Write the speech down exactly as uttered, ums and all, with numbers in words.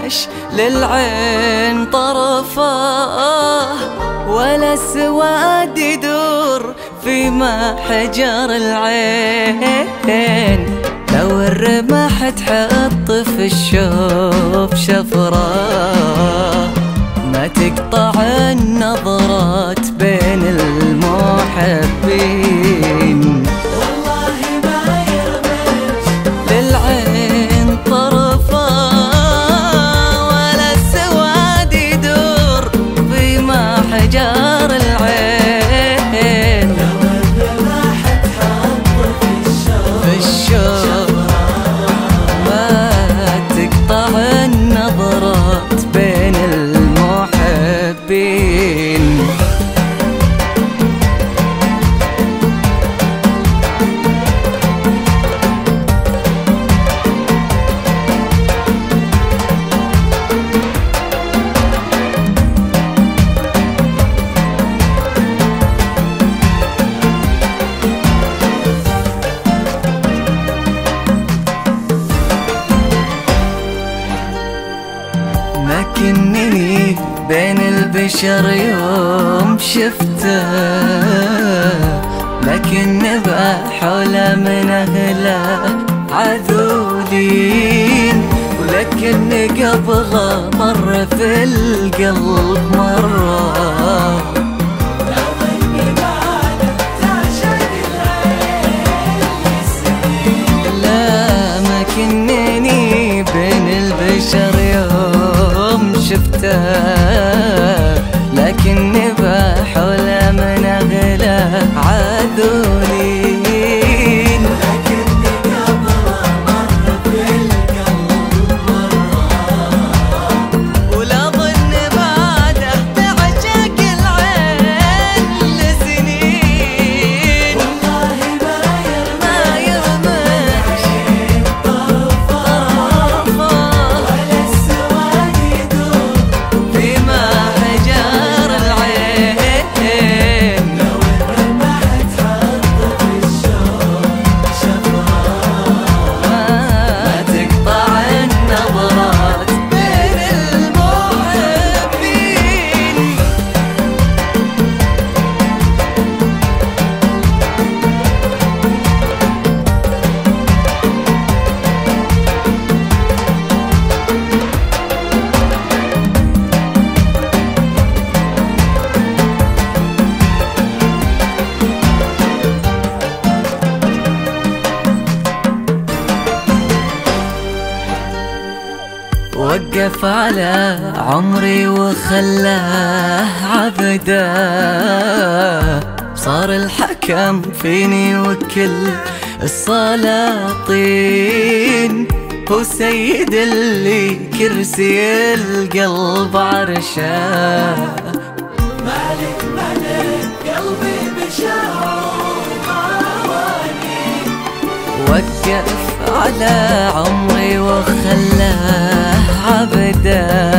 يرمش للعين طرفاه، ولا السواد يدور في محجر العين. لو الرمح تحط في الشوف شفراه، ما تقطع النظرات بين المحبين. والله ما يرمش للعين طرفاه، ولا السواد يدور في محجر العين. لو الرمح تحط في الشوف في الشوف ما تقطع النظرات بين المحبين. لكنني بين البشر يوم شفته، لكن بحوله من أهله عذولين. ولكن قبله مر في القلب مرة، لو اني بعده تعشق العين لسنين. لا مكنني بين البشر يوم شفته، لكن بحوله من أغله عذولين. لكن قبله مر في القلب مرة، ولا ظن بعده تعشق العين لسنين. والله ما ما يرمش يرمش طرفاه، ولا السواد يدور في محجر العين. لو الرمح تحط في الشوف شفراه، ما تقطع النظرات بين المحبين. وقف على عمري وخلاه عبده، صار الحكم فيني وكل السلاطين. هو سيد اللي كرسي القلب عرشه، مالك ملك قلبي بشعور معواني. وقف على عمري وخلاه عبده،